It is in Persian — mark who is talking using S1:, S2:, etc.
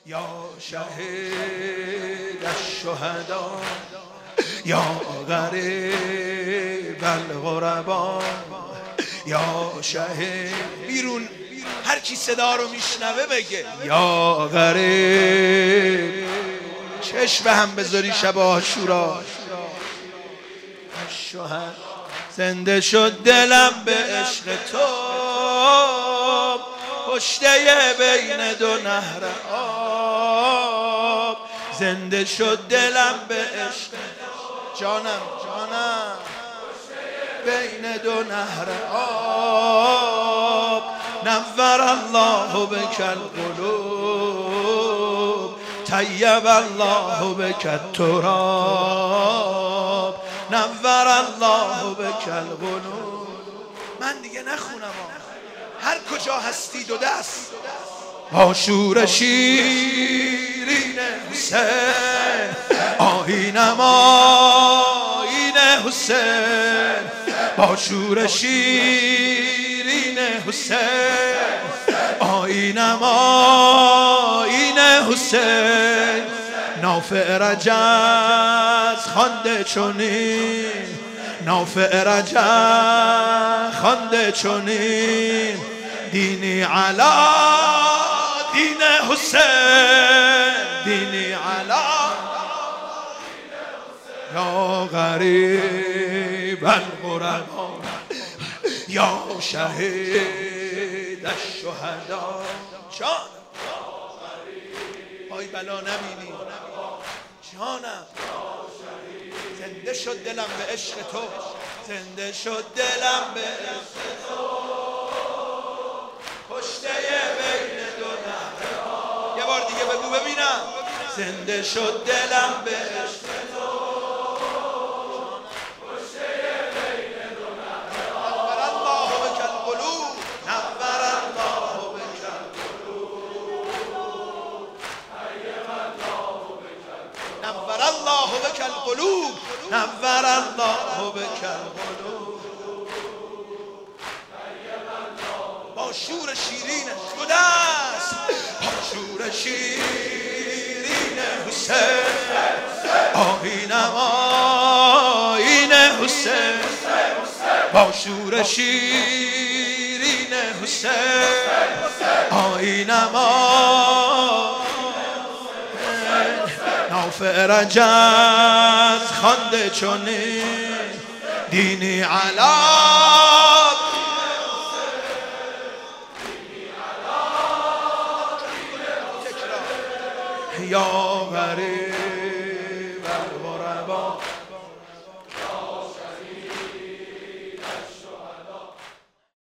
S1: یا شهید الشهدا یا غریب الغربا یا شهید. بیرون هر کی صدا رو میشنوه بگه یا غریب. چشم به هم بذاری شب عاشورا. الشهدا زنده شد دلم به عشق تو، پشته بین دو نهر آب. زنده شد دلم به عشق جانم بین دو نهر آب. نور الله بک القلوب، طیب الله بک التراب. نور الله بک القلوب. من دیگه نخونم هر کجا هستی دو دست. با شور شیرین حسین، آیینم آیین حسین. با شور شیرین حسین، آیینم آیین حسین. نافع رجز خوانده چنین، نافع رجز خوانده چنین. دینی علا دین حسین، دینی علا یا غریب الغربا یا شهید الشهدا. جان پای بلا نبینی جانم. زنده شد دلم به عشق تو، زنده شد دلم به عشق تو، پشته بین دو نهر. یه بار دیگه بگو ببینم. زنده شد دلم به عشق تو، پشته بین دو نهر. نور الله بک القلوب، نور الله بک القلوب، طیب الله بک القلوب. نور الله بک القلوب، نور الله بک القلوب. با شور شیرین دو دست، با شور شیرین حسین، آیینم آیین حسین. با شور شیرین حسین، آیینم آیین. نافع رجز خوانده چنین، دینی علا یا غریب